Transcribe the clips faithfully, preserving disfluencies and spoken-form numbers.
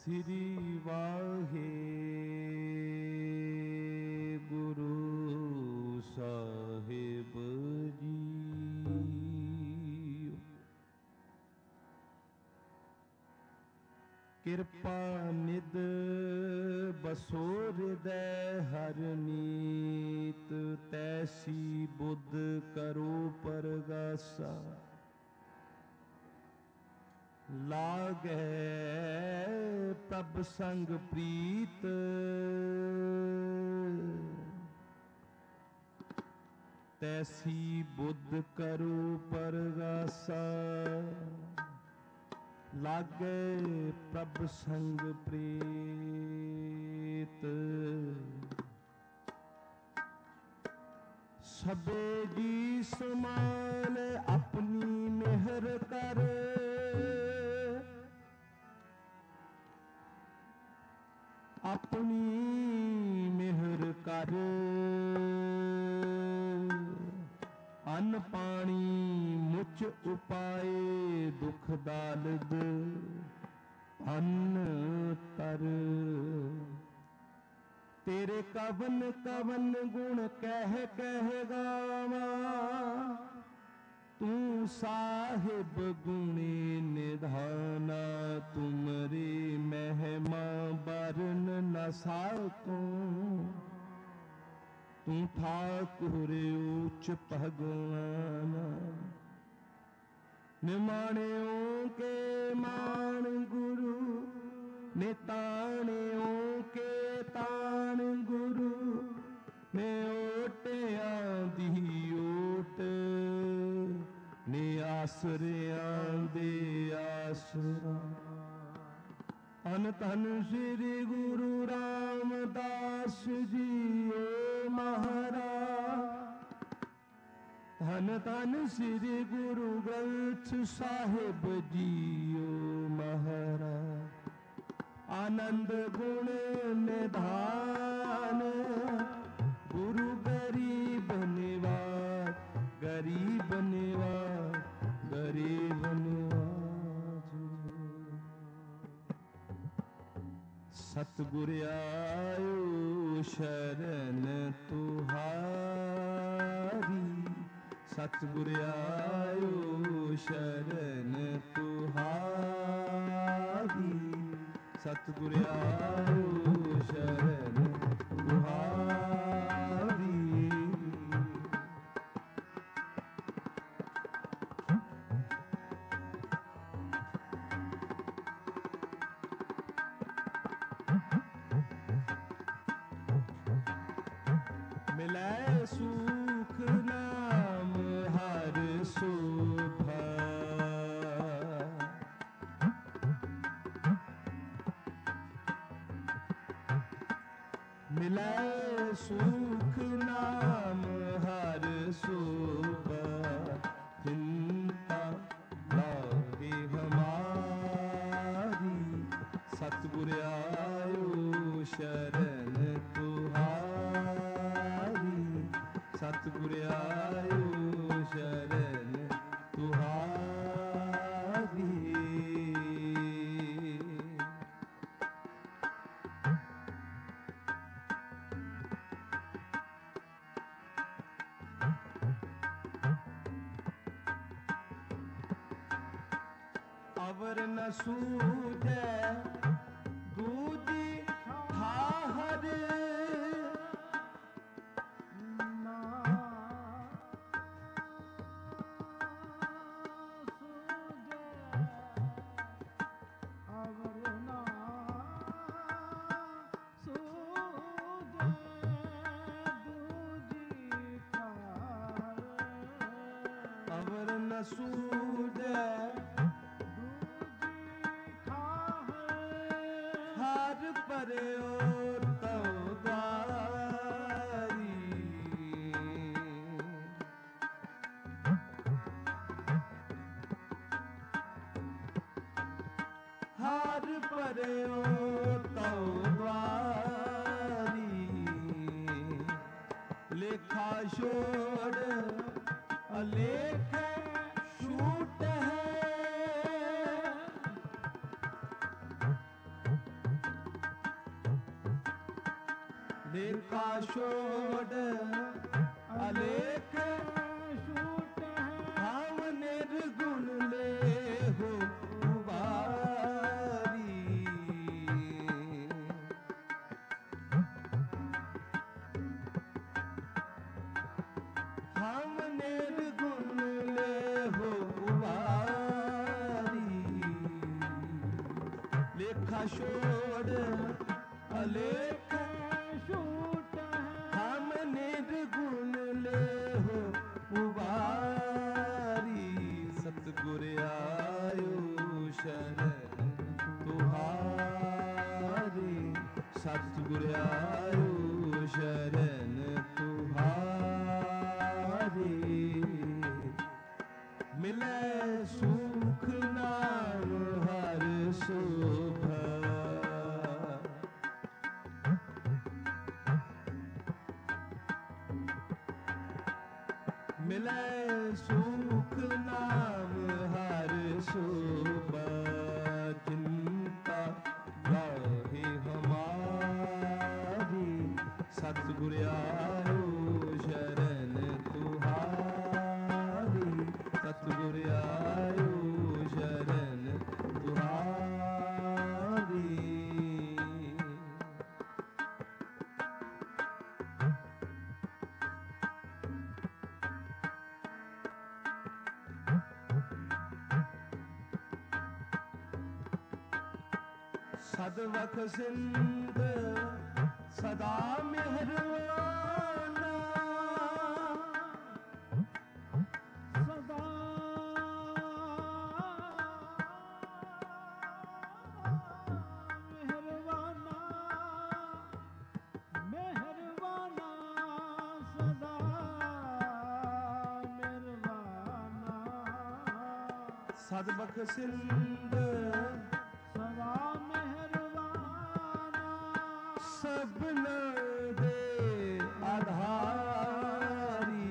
ਸ੍ਰੀ ਵਾਹਿਗੁਰੂ ਸਾਹਿਬ ਜੀ। ਕਿਰਪਾ ਨਿਧ ਬਸੋ ਹਿਰਦੈ ਹਰ ਨੀਤ, ਤੈਸੀ ਬੁੱਧ ਕਰੋ ਪਰਗਾਸਾ। ਲਾਗੈ ਪ੍ਰਭ ਸੰਗ ਪ੍ਰੀਤ, ਤੈਸੀ ਬੁੱਧ ਕਰੋ ਪਰਗਾਸਾ। ਲਾਗੈ ਪ੍ਰਭ ਸੰਗ ਪ੍ਰੀਤ, ਸਭੇ ਜੀ ਸਮਾਨ ਆਪਣੀ ਮਿਹਰ ਕਰ। ਆਪਣੀ ਮਿਹਰ ਕਰ, ਅੰਨ ਪਾਣੀ ਮੁਚ ਉਪਾਏ, ਦੁਖ ਦਾਲਦ ਅੰਨ ਤਰ। ਤੇਰੇ ਕਵਨ ਕਵਨ ਗੁਣ ਕਹਿ ਕਹਿ ਗਾਵਾਂ, ਤੂੰ ਸਾਹਿਬ ਗੁਣੀ ਨਿਧਾਨਾ। ਤੁਮਰੀ ਮਹਿਮਾ ਬਰਨ ਨ ਸਾਕੂੰ, ਤੂੰ ਠਾਕੁਰ ਉੱਚ ਭਗਵਾਨ। ਨਿਮਾਣਿਓ ਕੇ ਮਾਣ ਗੁਰੂ, ਨਿਤਾਣਿਓ ਕੇ ਤਾਣ ਗੁਰੂ। ਨੇ ਓਟਿਆਂ ਦੀ ਓਟ, ਨੇ ਆਸਰਿਆਂ ਦੇ ਆਸਰਾ। ਧੰਨ ਧੰਨ ਸ੍ਰੀ ਗੁਰੂ ਰਾਮਦਾਸ ਜੀਓ ਮਹਾਰਾਜ। ਧੰਨ ਧੰਨ ਸ੍ਰੀ ਗੁਰੂ ਗ੍ਰੰਥ ਸਾਹਿਬ ਜੀਓ ਮਹਾਰਾਜ। ਆਨੰਦ ਗੁਣ ਨਿਧਾਨ, ਗੁਰੂ ਗਰੀਬ ਨਿਵਾਜ। ਗਰੀਬ ਨਿਵਾਜ, ਗਰੀਬ ਨਿਵਾਜ। ਸਤਿਗੁਰ ਆਇਓ ਸ਼ਰਨ ਤੁਹਾਰੀ। ਸਤਿਗੁਰ ਆਇਓ ਸ਼ਰਨ ਤੁਹਾਰੀ। ਸਤਿਗੁਰ ਆਇਓ ਸ਼ਰਨ ਤੁਹਾਰੀ। ਮਿਲੈ ਸੁਖ ਨਾਮ ਹਰ ਸੋਭਾ। ਮਿਲੈ ਸੁਖ ਨਾਮ ਹਰ ਸੋਭਾ। ਚਿੰਤਾ ਲਾਗੇ ਹਮਾਰੀ। ਸਤਿਗੁਰ ਆਇਓ ਸ਼ਰਨ ਤੁਹਾਰੀ। ਸਤਿਗੁਰ ਆਇਓ ਸ਼ਰਨ ਤੁਹਾਰੀ। ਅਵਰ ਨ ਸੂਝੈ ਦੂਜੀ ਠਾਹਰ। ਅਵਰ ਨ ਸੂਝੈ ਹਰ ਪਰਿਓ ਤਉ ਦੁਆਰੀ। ਹਰ ਪਰਿਓ ਤਉ ਦੁਆਰੀ। ਲੇਖਾ ਛੋੜ ਅਲੇਖ ਛੂਟ ਹੈ। लेखा छोड़ अलेख छूट है हम निर्गुण ले हो उबारी। हम निर्गुण ले हो उबारी। लेखा छोड़ अलेख छूट है हम निर्गुण ले हो उबारी। सतगुर आयो शरण तुहारी। सतगुर आयो शरण तुहारी। मिले सुख नाम हर शोभा। मिले सुख नाम हर शोभा। चिंता रहे हमारी। सतगुर आयो शरण तुहारी। सतगुर आयो शरण तुहारी। सदवक सिंध सदा मेहरबाना। सदा मेहरबाना मेहरबाना सदा मेहरबाना। सदवक सिंध सदा मेहरबाना सबना दे आधारी।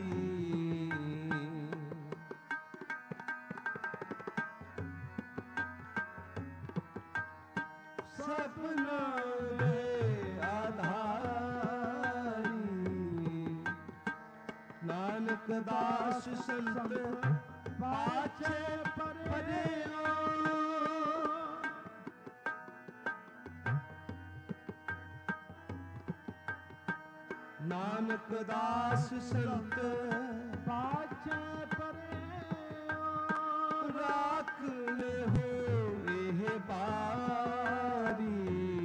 सपना दे आधारी। नानक दास संत पाछे परे नानक दास संत पाछे परे राख ले हो एह बारी।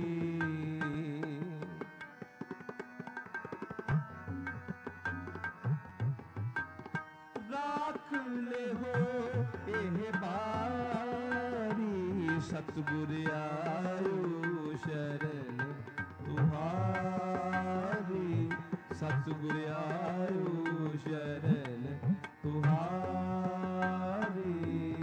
राख ले हो एह बारी। सतगुर आयो शरण तुहारी। सतगुर आयो शरण तुहारी।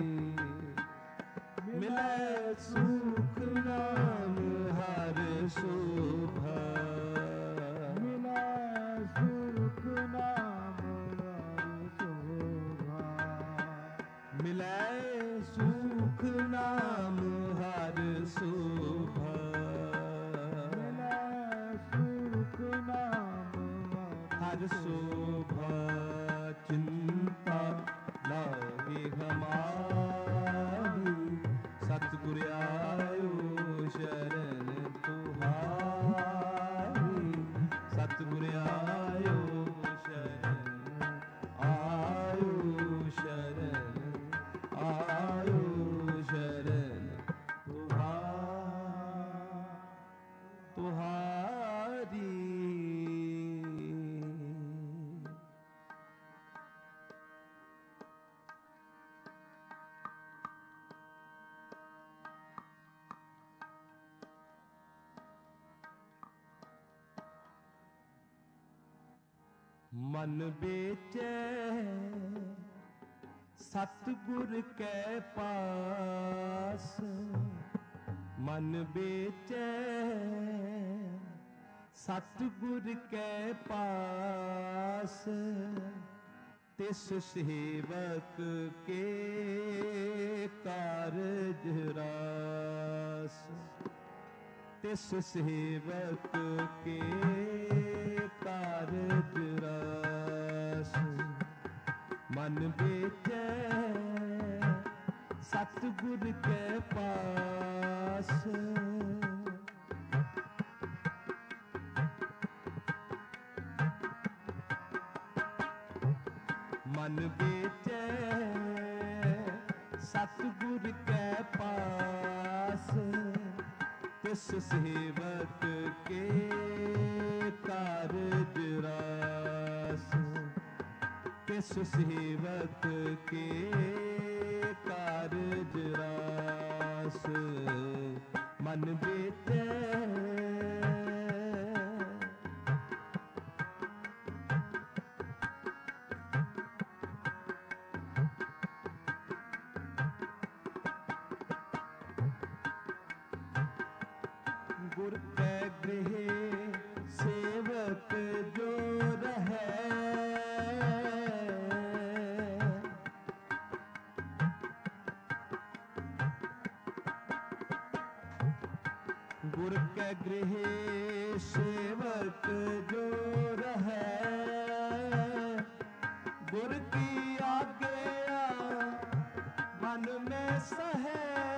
मिले सुख नाम हर शोभा। मिला सुख नाम हर शोभा। मिले सुख नाम हर शोभा। मिला सुख नाम हर शोभा। चिंता लागे हमारी। सतगुर आयो शरण तुहारी। सतगुर आयो शरण आयो शरण आयो शरण तुहारी। तुहारी। मन बेचे सतगुर के पास। मन बेचे सतगुर के पास। तिस सेवक के कारज रास। तिस सेवक के कारज रास। मन बेचै सतगुर के पास। मन बेचै सतगुर के पास। तिस सेवक के कारज रास। तिस सेवक के कारज रास। मन बेचै गुर के गृह सेवक जो रहे। गुर के गृह सेवक जो रहे। गुर की आज्ञा मन में सहे।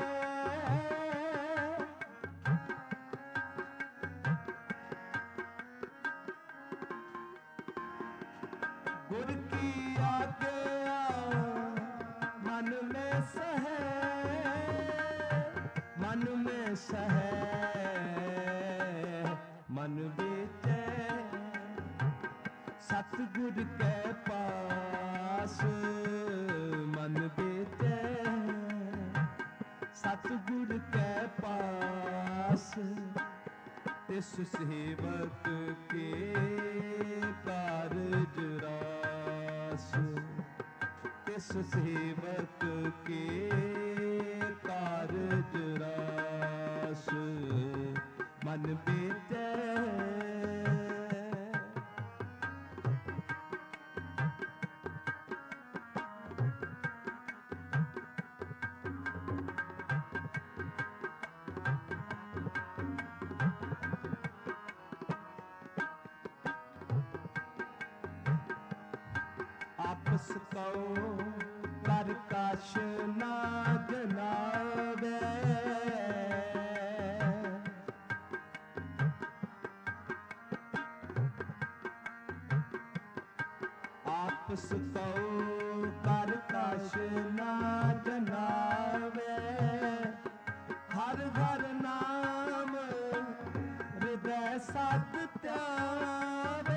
गुर की आज्ञा मन में सहे। मन में सहे मन बेचै सतगुर के पास। मन बेचै सतगुर के पास। तिस सेवक के कारज रास। तिस सेवक के कारज रास। मन बेचै आपस कौ कर काश ना जनावे। आपस कौ कर काश ना जनावे। हर हर नाम हृदय सत त्यावे।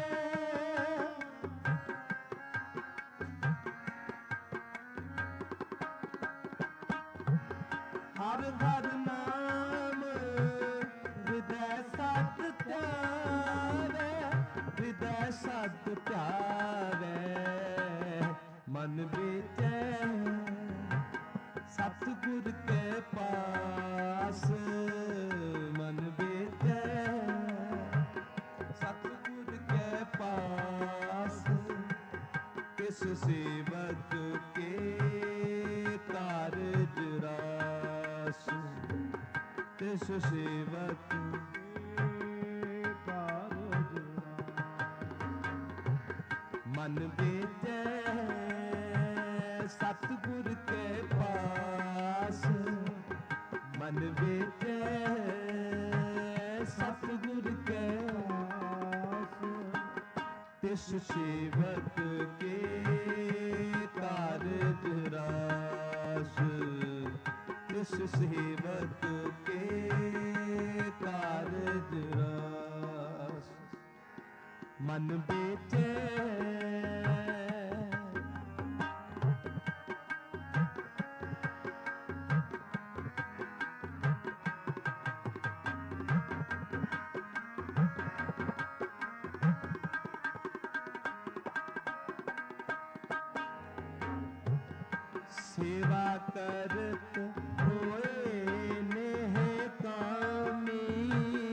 हर हर नाम हृदय सत त्यावे। हृदय सत त्यावे मन बेचै सतगुर के पास। मन बेचै सतगुर के पास। किस सेवक के कारज रास। तिस सेवक के कारज मन बेचै सतगुर के पास। मन बेचै सतगुर के पास। तिस सेवक के कारज रास। तिस सेवक के कारज रास। मन बेचै सेवा करत होए नेह कामी।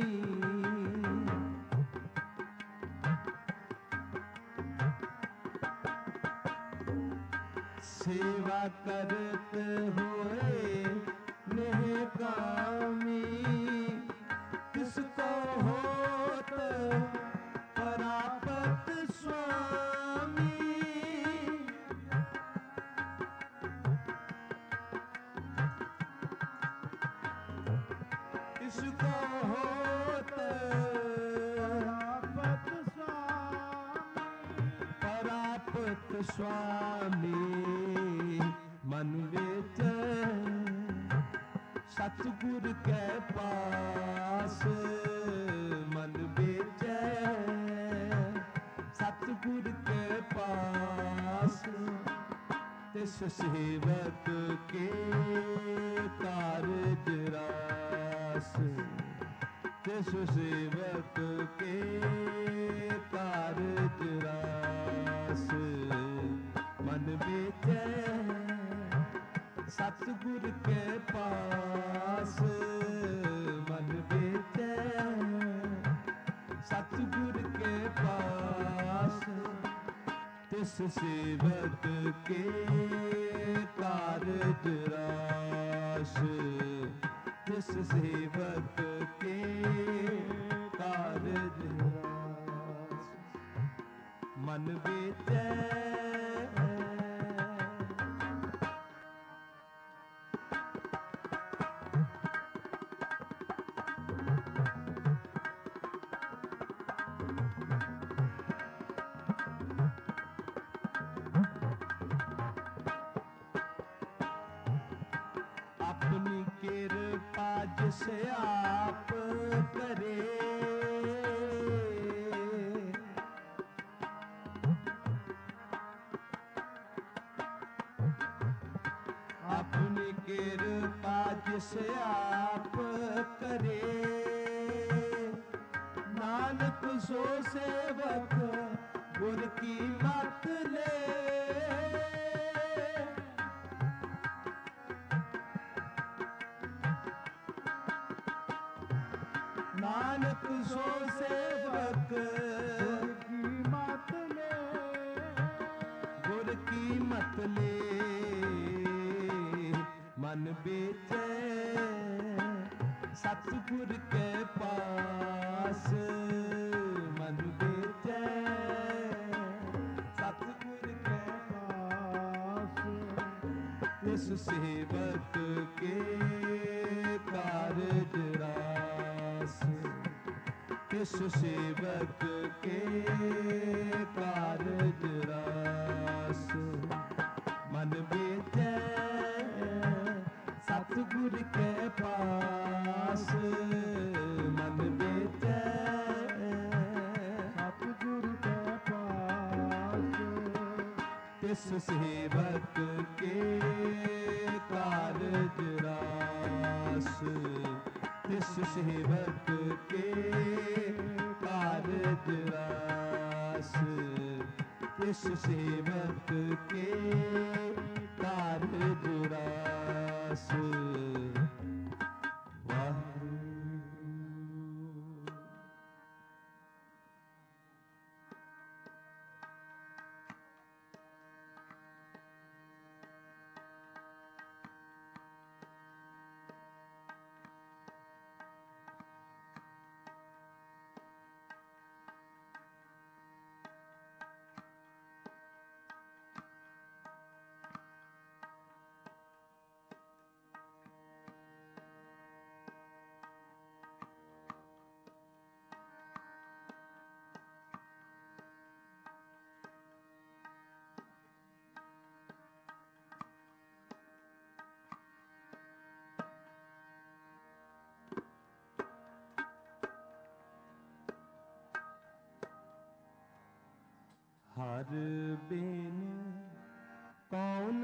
सेवा करत होए नेह कामी। किसको होत परापत किसको होत परापत स्वामी परापत स्वामी मन विच सतगुर के पास मन बेचै सतगुर के पास तिस सेवक के कारज रास तिस सेवक के कारज रास मन बेचै सतगुर के पास मन बेचै सतगुर के पास तिस सेवक के कारज रास तिस सेवक के कारज रास मन बेचै अपनी कृपा जिसे आप करे अपनी कृपा जिसे आप करे नानक सो सेवक गुर की मत ले नानक सो सेवक गुर की मत ले गुर की मत ले मन बेचै सतगुर के पास मन बेचै सतगुर के पास इस सेवक के कारज रास इस सेवक के कारज रास मन बेचै सतगुर के पास मन बेचै सतगुर के पास तिस सेवक के कारज रास तिस सेवक के कारज रास तिस सेवक के कारज रास वाहिगुरू। हर बिन कौन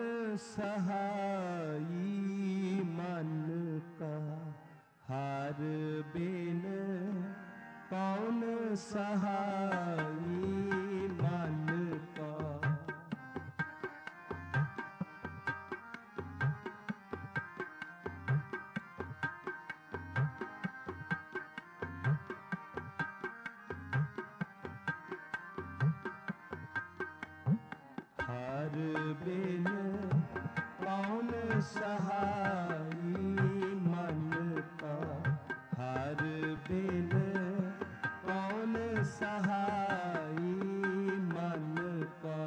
सहाई मन का हर बिन कौन सहाई मन का हर बिन कौन सहाई मन का हर बिन कौन सहाई मन का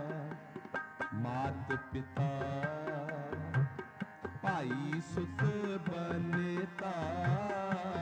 मात पिता भाई सुत बनेता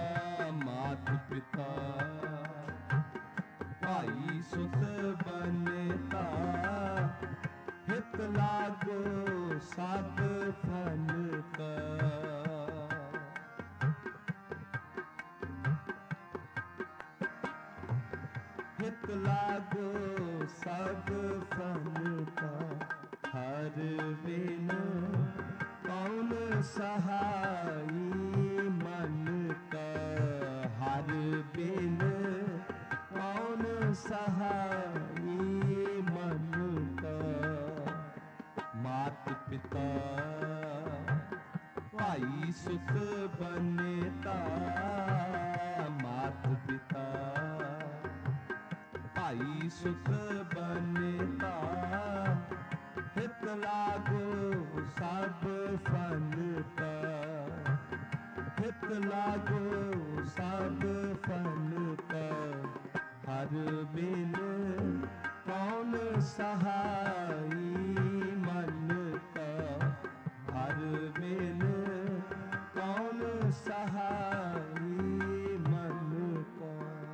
हित लागो सब फल का, हर बिन कौन सहाई मन का, हर बिन कौन सहाई मन का। मात पिता भाई सुत बनेता, मात पिता भाई सुत बनेता, हित लागो सब फल का, हित लागो सब फल का, हर बिन कौन सहाई मन का, हर बिन कौन सहाई मन का।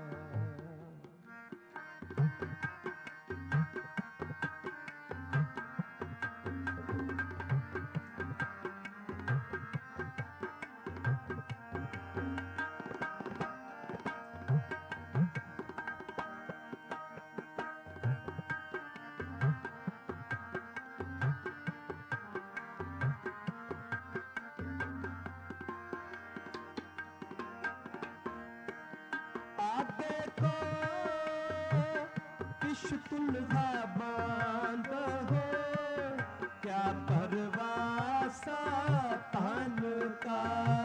आगे को किश तुल्हा बांध हो, क्या परवासा तन का।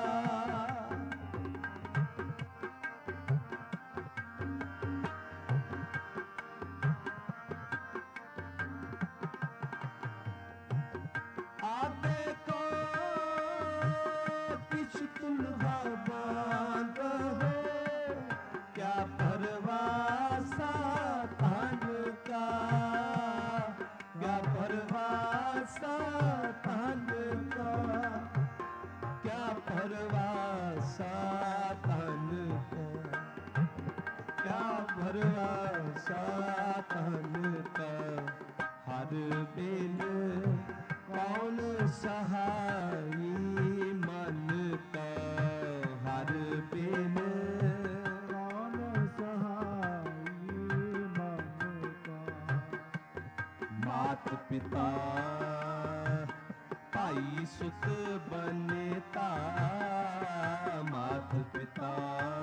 आगे को किश तुल्हा बांध हो, क्या परवासा तन का, क्या परवासा तन का, क्या परवासा तन का, क्या परवासा तन का। हर बिन कौन सहाई मन का, हर बिन कौन सहाई मन का। मात पिता भाई सुत बनेता, मात पिता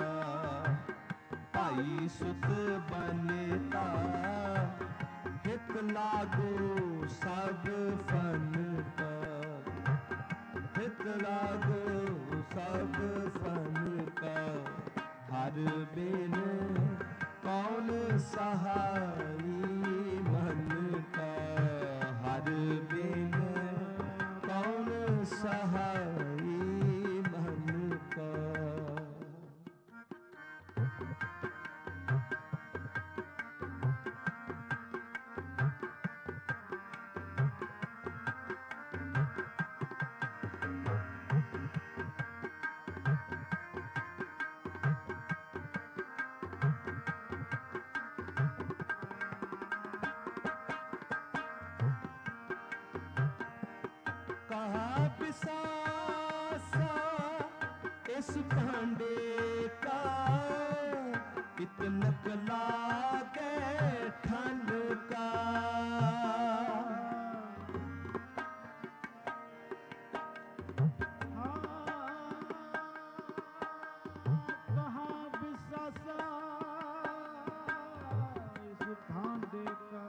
भाई सुत बनेता, हित लागो सब फल का, हित लागो सब फल का। हर बिन कौन सहाई मन का, हर बिन कौन सहाई मन का। कहाँ पिसासा इस भांडे का, इतनक लागे ठन का। कहाँ बिसासा इस भांडे का,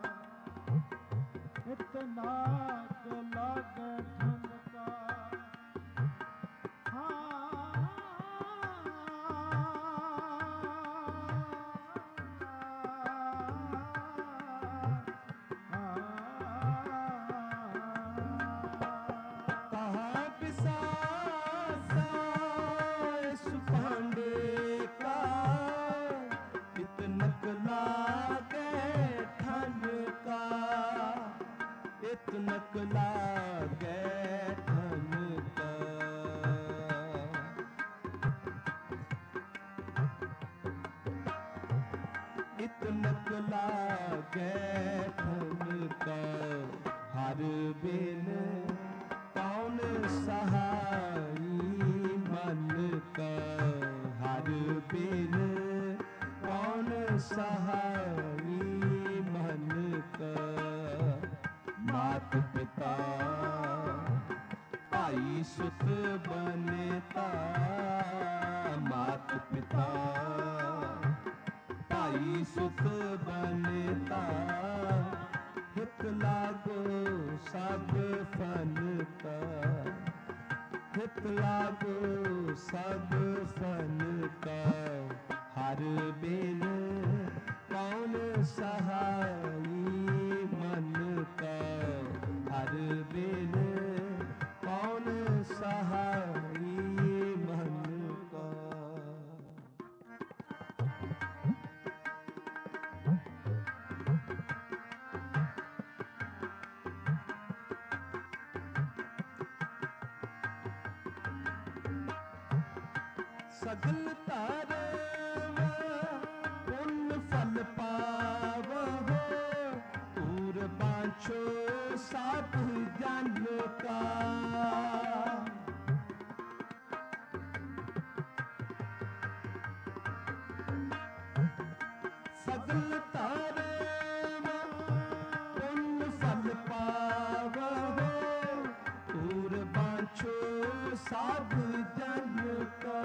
इतना लाग ठनका। कहाँ पिसासा इस भांडे का, इतनक लागे ठन का, इतनक लागे ठन का। इतनक लागे ठन का। हर बिन कौन सहाई मन का, हर बिन कौन सहाई ਮਾਤ ਪਿਤਾ ਭਾਈ ਸੁਤ ਬਨੇਤਾ, ਮਾਤ ਪਿਤਾ ਭਾਈ ਸੁਤ ਬਨੇਤਾ, ਹਿਤ ਲਾਗੋ ਸਭ ਫਨ ਕਾ, ਹਿਤ ਲਾਗੋ ਸਭ ਫਨ ਕਾ, ਹਰ ਬਿਨ ਕੌਣ ਸਹਾਈ ਮਨ ਕਾ, ਹਰ ਬਿਨ ਕੌਣ ਸਹਾਈ ਮਨ ਕਾ। ਸਗਲ ਧਰਮ ਪੁੰਨ ਫਲ ਪਾਵਹੁ, ਤੂਰ ਬਾਛੋ ਸਾਧ ਜਨ ਕਾ। ਸਗਲ ਧਰਮ ਪੁੰਨ ਫਲ ਪਾਵਹੁ, ਤੂਰ ਬਾਛੋ ਸਾਧ ਜਨ ਕਾ।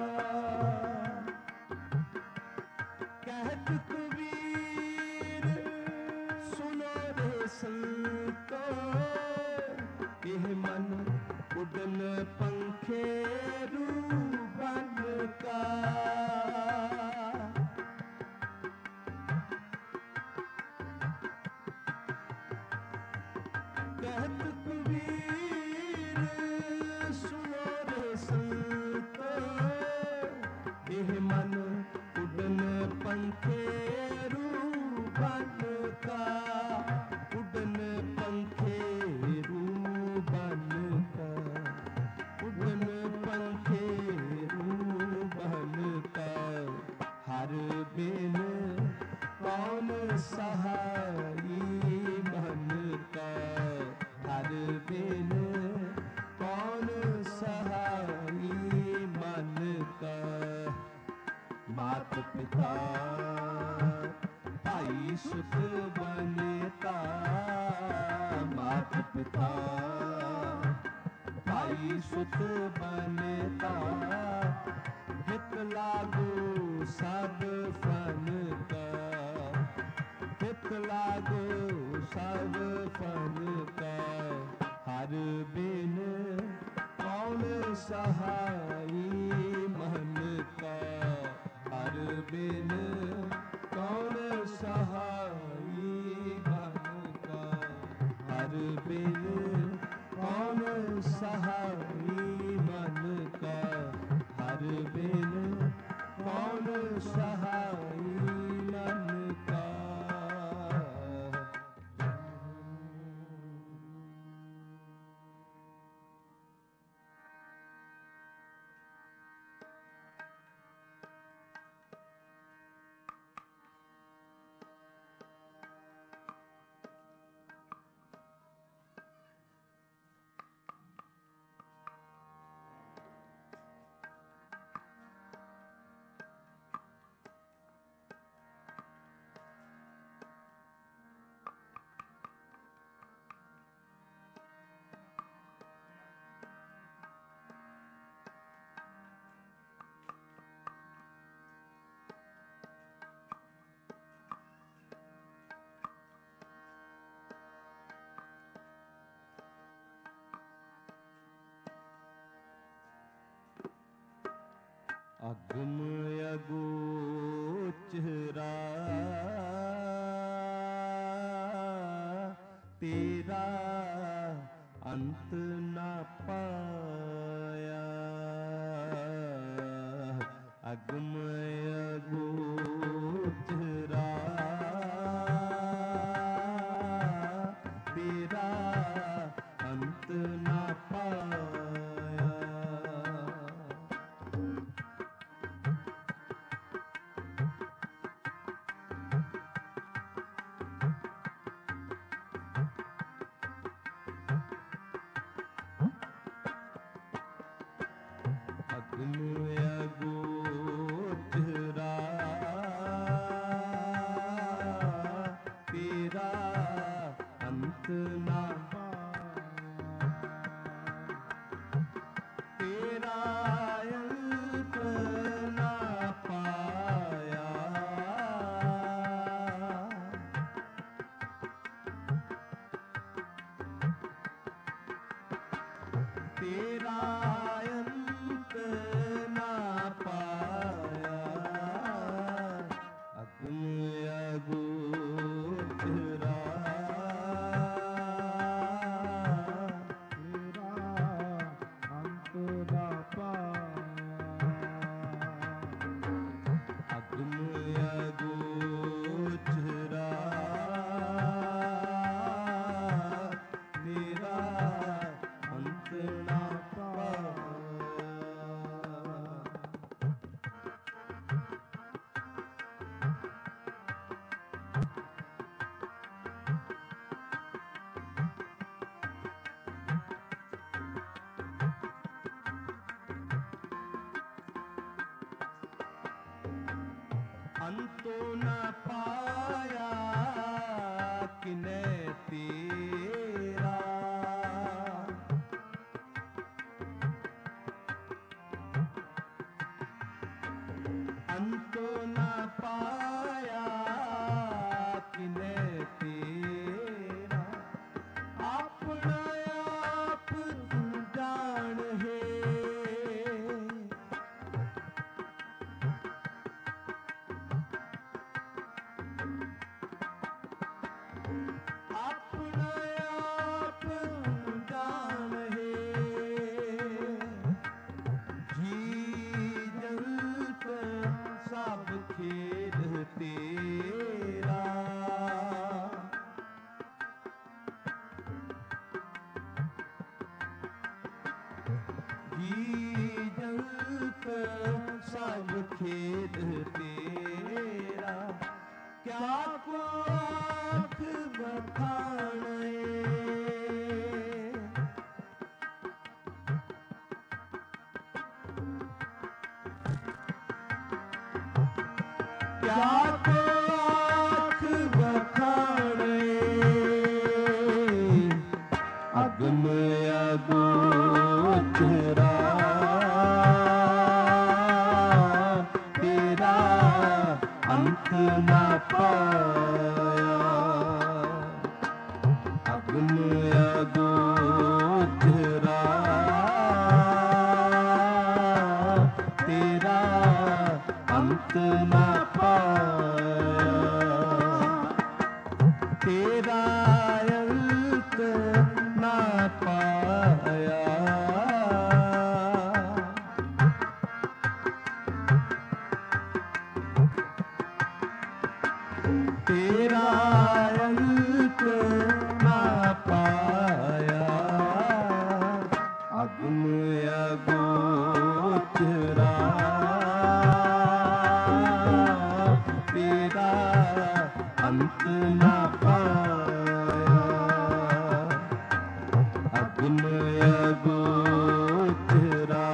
ਕਹਿਤ ਕਬੀਰ ਸੁਨੋ ਰੇ ਸੰਤੋ, ਇਹ ਮਨ ਉਡਨ ਪੰਖੇਰੂ ਬਨ ਕਾ। ਕਹਿਤ ਕਬੀਰ ਸੁਨੋ ਰੇ ਸੰਤੋ, ਇਹ ਮਨ ਉਡਨ ਪੰਖੇਰੂ ਬਨ ਕਾ, ਉਡਨ ਪੰਖੇਰੂ ਬਨ ਕਾ, ਉਡਨ ਪੰਖੇਰੂ ਬਨ ਕਾ। ਹਰ ਬਿਨ ਕੌਣ ਸਹਾਈ ਮਨ ਕਾ, ਹਰ ਬਿਨ ਕੌਣ ਸਹਾਈ ਮਨ ਕਾ। ਮਾਤ ਪਿਤਾ ਭਾਈ ਸੁਤ ਬਨੇਤਾ, ਮਾਤ ਪਿਤਾ ਭਾਈ ਸੁਤ ਬਨੇਤਾ, ਹਿਤ ਲਾਗੋ ਸਭ ਫਨ ਕਾ, ਹਿਤ ਲਾਗੋ ਸਭ ਫਨ ਕਾ। ਹਰ ਬਿਨ ਕੌਣ ਸਹਾਈ ਮਨ ਕਾ, ਹਰ ਬਿਨ ਕੌਣ ਸਹਾਈ ਮਨ ਕਾ, ਹਰ ਬਿਨ ਕੌਣ ਸਹਾਈ ਮਨ ਕਾ, ਹਰ ਬਿਨ ਕੌਣ ਸਹਾਈ ਮਨ ਕਾ। ਅਗਮ ਅਗੋਚਰਾ ਤੇਰਾ ਅੰਤ ਨਾ ਪਾਇਆ, ਅਗਮ ਅਗੋਚਰਾ ਤੇਰਾ ਅੰਤ ਨਾ ਪਾਇਆ। ਅਗਮ ਅਗੋਚਰਾ ਤੇਰਾ ਅੰਤ ਨਾ ਤੇਰਾ ਅੰਤ ਨਾ ਪਾਇਆ, ਅਗਮ ਅਗੋਚਰਾ ਤੇਰਾ ਅੰਤ ਨਾ ਪਾਇਆ, ਅਗਮ ਅਗੋਚਰਾ ਤੇਰਾ ਅੰਤ ਨਾ ਅੰਤੋ ਨਾ ਪਾਇਆ ਕਿਨੇ ਤੇਰਾ, ਅੰਤੋ ਨਾ ਪਾਇਆ ਕਿਨੇ ਤੇਰਾ, ਆਪਣਾ ਆਪ ਤੂੰ ਜਾਣ ਹੈ, ਆਪਣਾ ਆਪ ਤੂੰ ਜਾਣ ਹੈ, ਜੀ ਜੰਤ ਸਭ ਖੇਡ ਤੇਰਾ, ਜੀ ਜੰਤ ਸਭ ਖੇਡ ਤੇਰਾ, ਕਿਆ ਕੋ ਆਖ ਬਖਾਣੇ, ਕਿਆ ਕੋ ਆਖ ਬਖਾਣੇ, ਅਗਮ ਅਗੋਚਰਾ ਤੇਰਾ ਅੰਤ ਨਾ ਪਾਇਆ, ਅਗਮ ਅਗੋਚਰਾ ਤੇਰਾ ਅੰਤ ਨਾ ਪਾਇਆ, ਤੇਰਾ ਅੰਤ ਨਾ ਪਾਇਆ, ਤੇਰਾ ਅੰਤ ਨਾ ਪਾਇਆ, ਅਗਮ ਅਗੋਚਰਾ ਤੇਰਾ ਅੰਤ ਨਾ ਪਾਇਆ, ਅਗਮ ਅਗੋਚਰਾ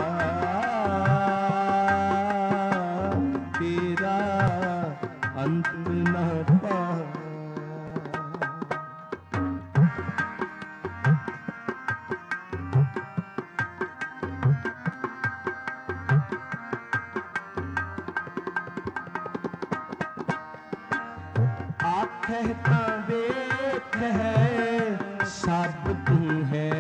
ਤੇਰਾ ਅੰਤ ਨਾ ਪਾਇਆ। ਆਖੇ ਤਾਂ ਵੇਖ ਹੈ ਸਭ ਤੂੰ ਹੈ,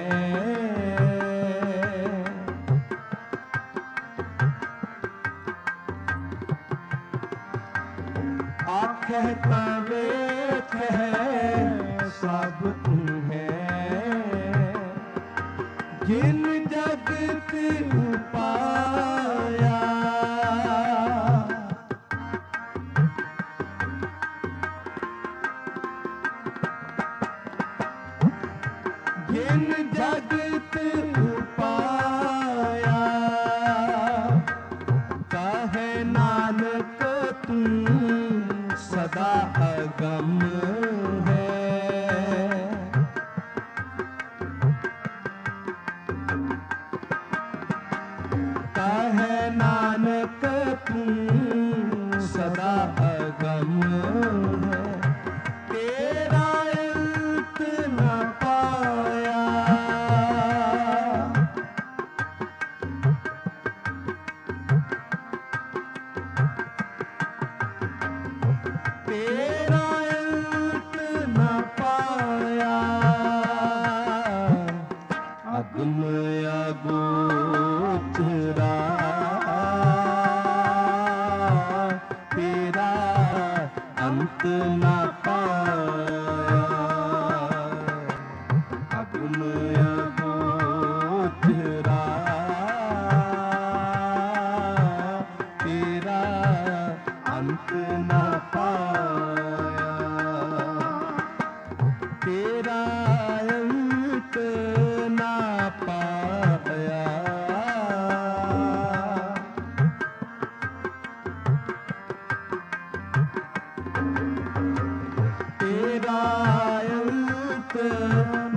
ਆਖੇ ਤਾਂ ਵੇਖ ਹੈ ਸਭ ਤੂੰ ਹੈ, ਜਿਨ ਜਗਤ ਉਪਾਇਆ, ਜਿਨ ਜਗਤ ਉਪਾਇਆ, ਕਹੇ ਨਾਨਕ ਤੂੰ ਸਦਾ ਅਗਮ ਹੈ, ਕਹੇ ਨਾਨਕ ਤੂੰ ਸਦਾ ਅਗਮ ਹੈ, ਤੇਰਾ ਅੰਤ ਨਾ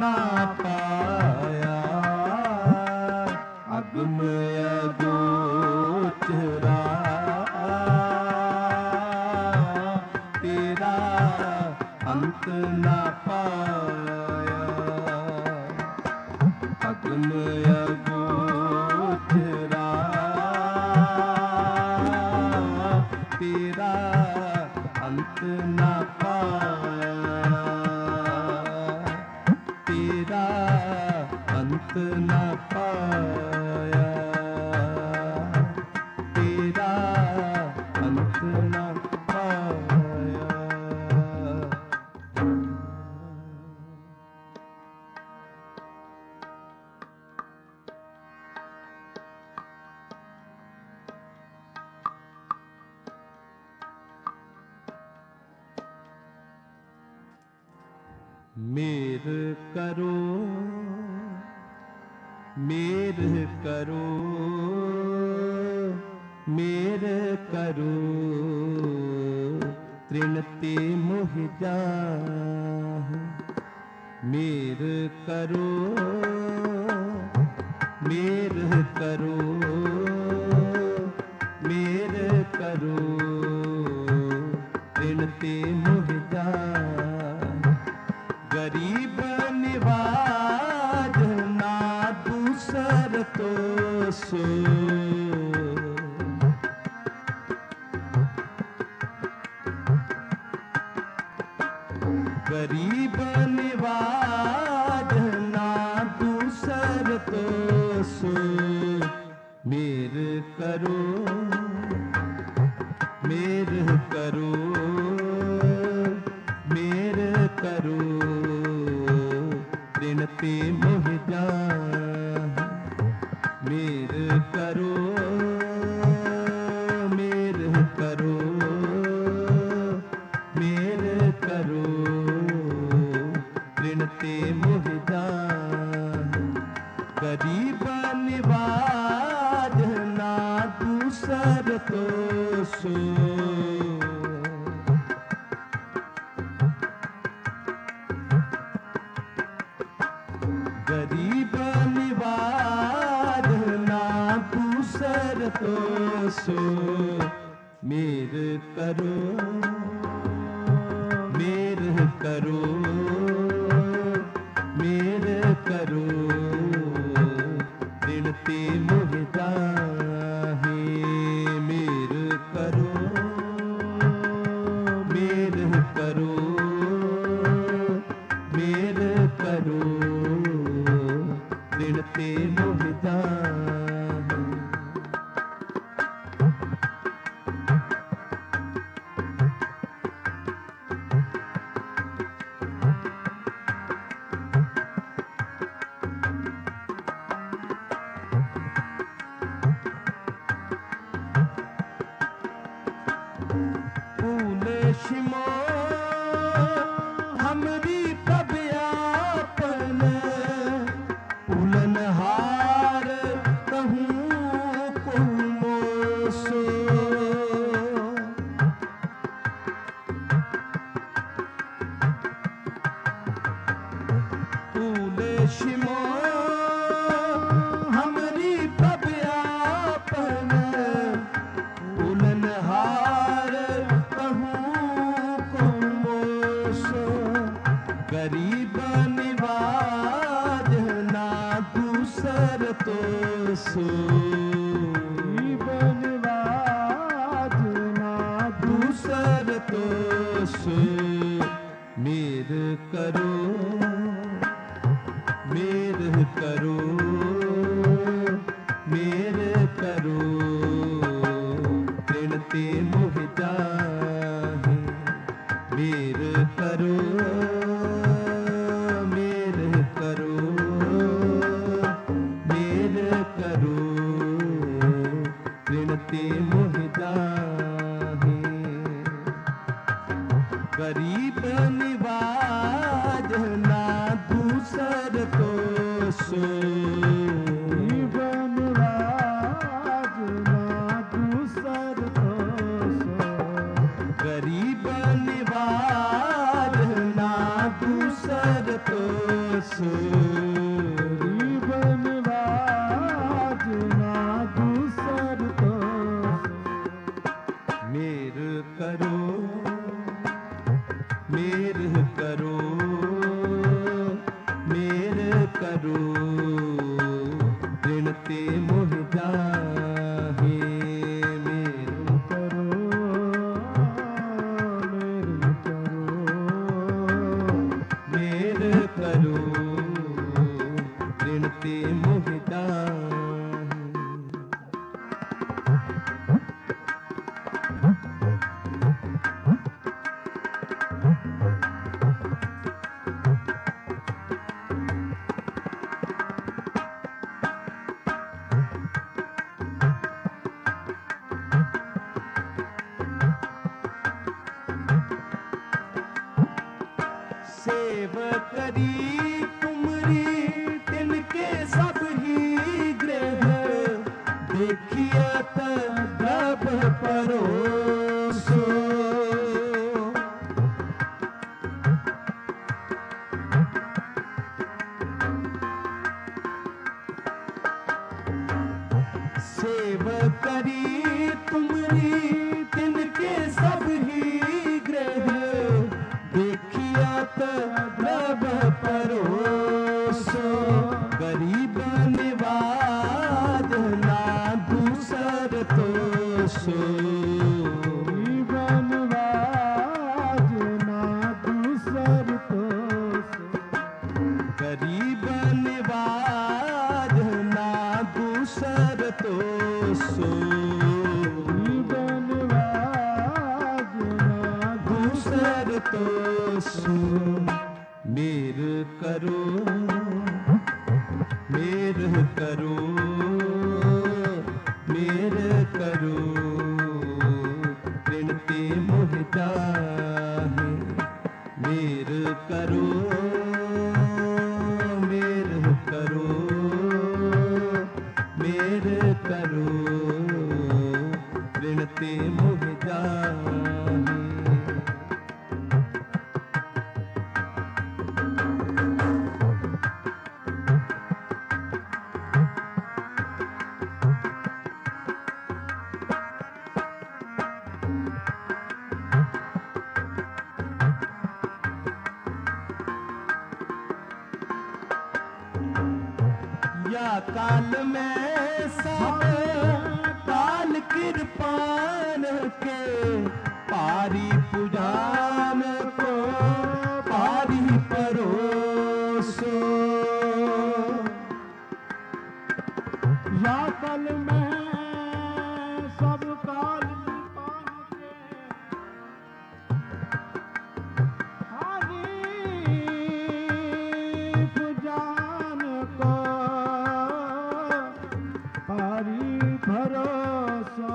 ना पाया अगम अगोचरा तेरा अंत ना पाया अगम अगोचरा तेरा अंत ना पाया तेरा अंत ना पाया तेरा अंत ना पाया। मेर करो मेर करो मेर करो तृणते मोह जाहु मेर करो मेर करो मेर करो तृणते मोह जाहु गरीब निवाज ना दूसर तो सो गरीब निवाज ना दूसर तो सो मेर करो मेर करो मेर करो तृणते मोह जाहु मेर करो मेर करो मेर करो तृणते मोह जाहु गरीब निवाज ना दूसर तो सो गरीब निवाज ना दूसर तो सो मेर करो मेर करो मेर करो तृणते मोह जाहे मेर करो मेर करो मेर करो तृणते मोह जाहु फूले शिमो हमरी पबियापन उलन हार कहूँ कुमोसो फूले शिमो हमरी पबियापन उलन हार गरीब निवाज ना दूसर तो सो गरीब निवाज ना दूसर तो सो मेर करो मेर करो मेर करो तृणते मोह जाहे मेर करो मेर करो मेर करो तृणते मोह जाहे गरीब निवाज ना दूसर तो सो सो गरीब निवाज ना दूसर तो मेर करो मेर करो मेर करो ऋण ते मोह जाहे मेर करो मेरे करो मेर करो ऋण ते मोह जाहे सेव करी तुमरी तिनके सब ही ग्रह देखिए तब परोसो सेव करी तुमरी तिनके सब ही ग्रह देखिया तब परोसो गरीब निवाज ना दूसर तो सो गरीब निवाज ना दूसर तो गरीब निवाज ना दूसर तो सो गरीब निवाज ना दूसर तो सो मेर करो मेर करो मेर करो ऋण ते मोह जाहे मेर करो मेर करो मेर करो ऋण ते मोह जाहे या काल में सब काल कृपान के पारी पुजान को पारी परोसो या कल में सब काल पान के हरि पुजान को हरि भरोसा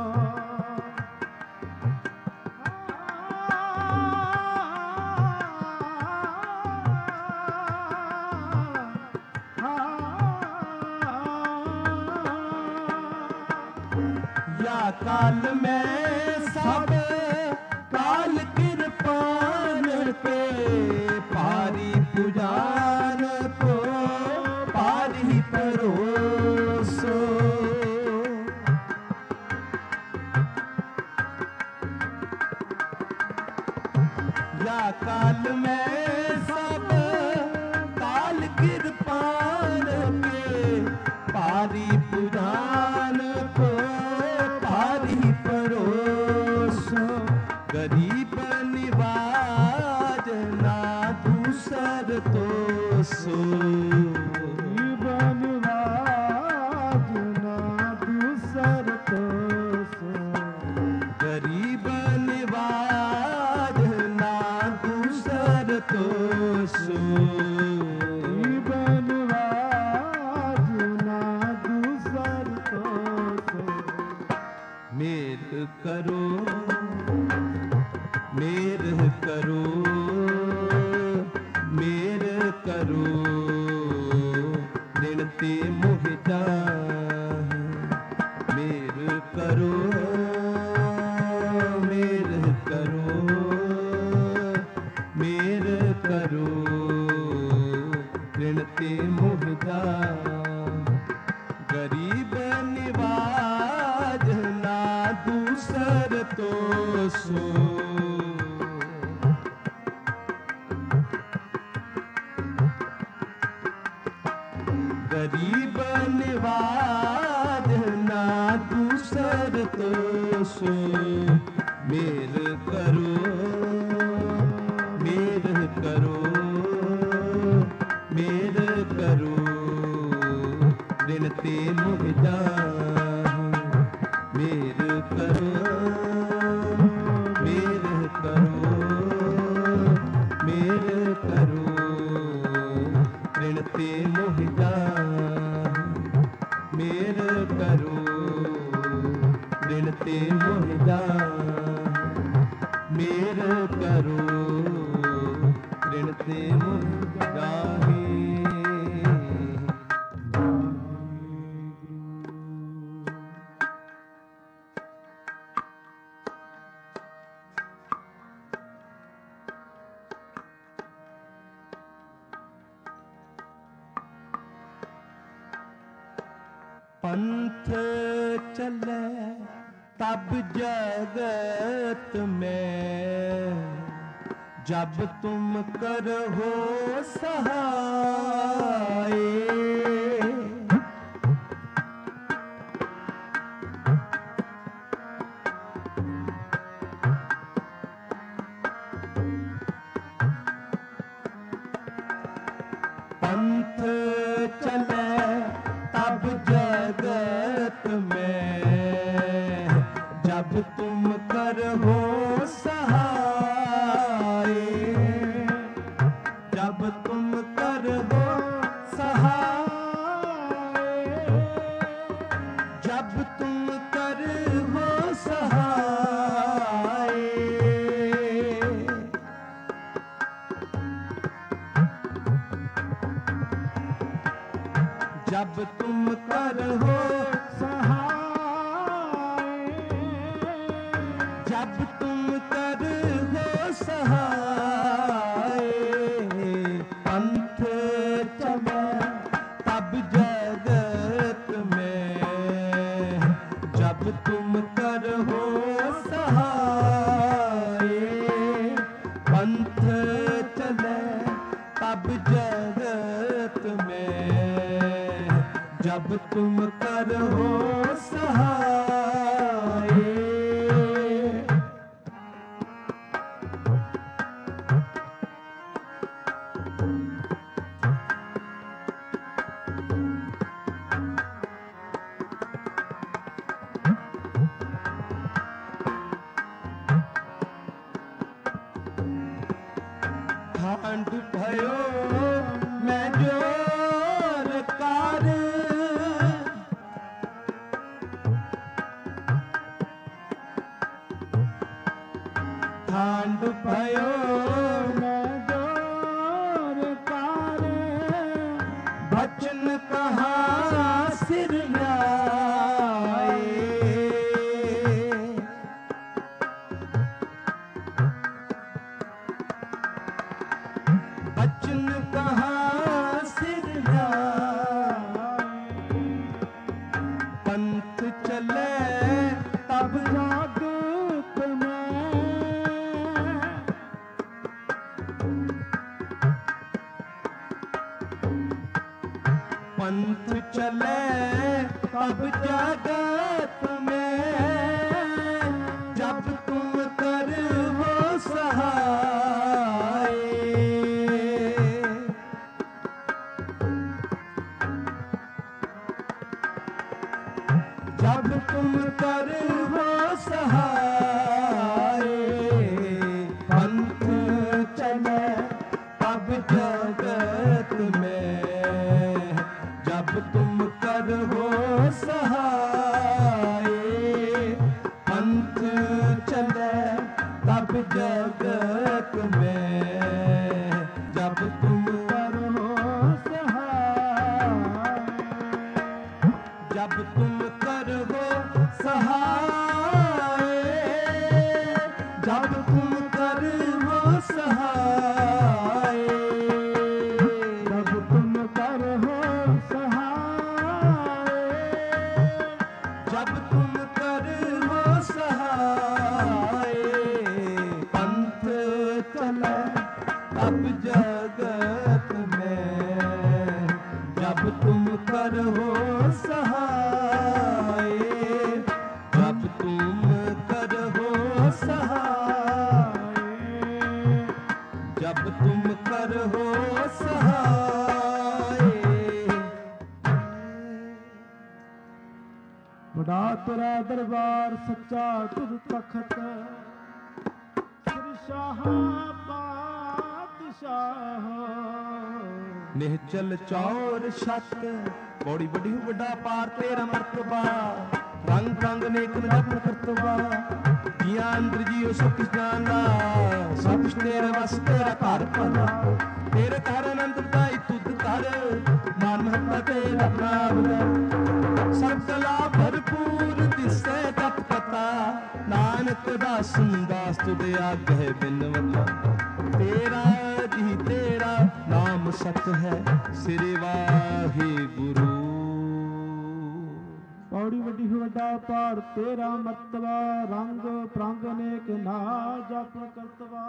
या काल में सब काल कृपान के पारी पुजान को पारी परोसो या काल में सब काल कृपान के पारी पुजान को पारी परोसो गरीब निवाज ना दूसर तो सो गरीब निवाज ना दूसर तो सो गरीब निवाज ना दूसर तो सो गरीब निवाज ना दूसर मुहदा गरीब निवाज ना दूसर तो सो गरीब निवाज ना दूसर तो सो मेर करो मेर करो मेर करो ऋण ते मुहदा मेर करो मेर करो मेर करो ऋण ते मुहदा मेर करो ऋण ते मुहदा मेर करो ऋण ते मुहदा पंथ चले तब जगत में जब तुम करहो सहाय पंथ चले तब जगत में जब तुम करहो सहाय जब तुम करहो सहाय जब तुम करहो सहाय जब तुम करहो सहाय जब तुम करहो सहाय पंथ चले तब जगत में जब तुम करहो सहाय पंथ चले तब जगत में जब तुम करहो सहाय ठांड भयो मैं जोर कार ठांड भयो मैं जोर कार बचन कहा सिर आए बचन कहा सिर आए पंथ चले तब जागत में पंथ चले तब जागत में जब तुम करहो सहाय जब तुम करहो सहाय पंथ चले तब जगत में जब तुम करहो सहाय पंथ चले तब जगत में जब तुम करहो सहाय जब तुम करहो सहाय जब तुम करो सहाय, जब तुम करो सहाय, जब तुम करो सहाय। बड़ा तेरा दरबार सच्चा तुझ तखत, श्री शाह पातशाह। निहचल चौर छत, बड़ी बड़ी बड़ा पार तेरा मर्तबा, रंग रंग नेक नजर करतबा। जिया अंदर जियो सब कुछ जानदा, सब कुछ तेरे बस तेरा घर भला। तेरे घर आनंद पाई तुद कर, मन हत्ता तेरा नाम सब कला भरपूर दिसे तत पता। नानक दास दास तुदे आगे बिनवता, तेरा जी तेरा नाम सत है सिरे वाहे गुरु। पौड़ी वड्डी वड्डा पार तेरा मर्तबा, रंग प्रंग नेक ना जप करतवा।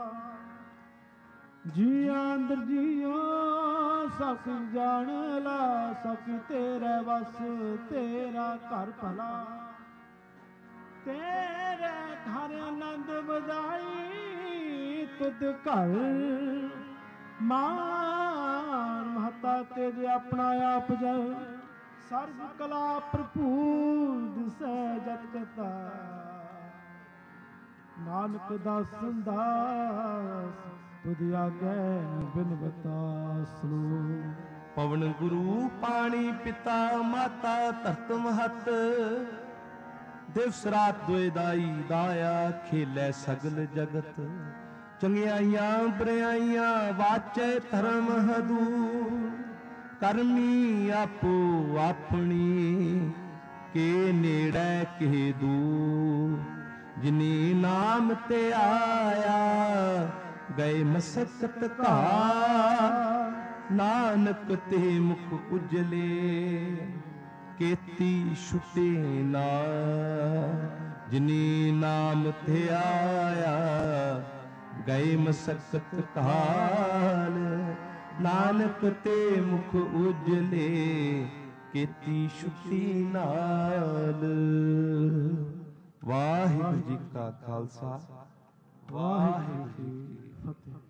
जिया अंदर जियो सब कुछ जान ला, सब तेरे बस तेरा घर भला। तेरे घर आनंद बधाई तुद घर, मान महता तेरे अपना आप जय। सर्व कला भरपूर दिसै जत कथा, नानक दास दास तुझ आगे बिनवता सुनो। पवन गुरु पानी पिता माता धरत महत, दिवस रात दुए दाई दाया खेलै सगल जगत। चंगियाइयां बुराइयां वाचै धर्म हदूर, करमी आपो अपनी के नेड़ै के दूर। जिनी नाम ते आया गए मसकत घार, नानक ते मुख उजले केती छुटे ना। जिनी नाम ते आया गए मसकत घाल, नानक ते मुख उजले केती छुटी नाल। वाहिगुरू जी का खालसा, वाहिगुरू जी की फतेह।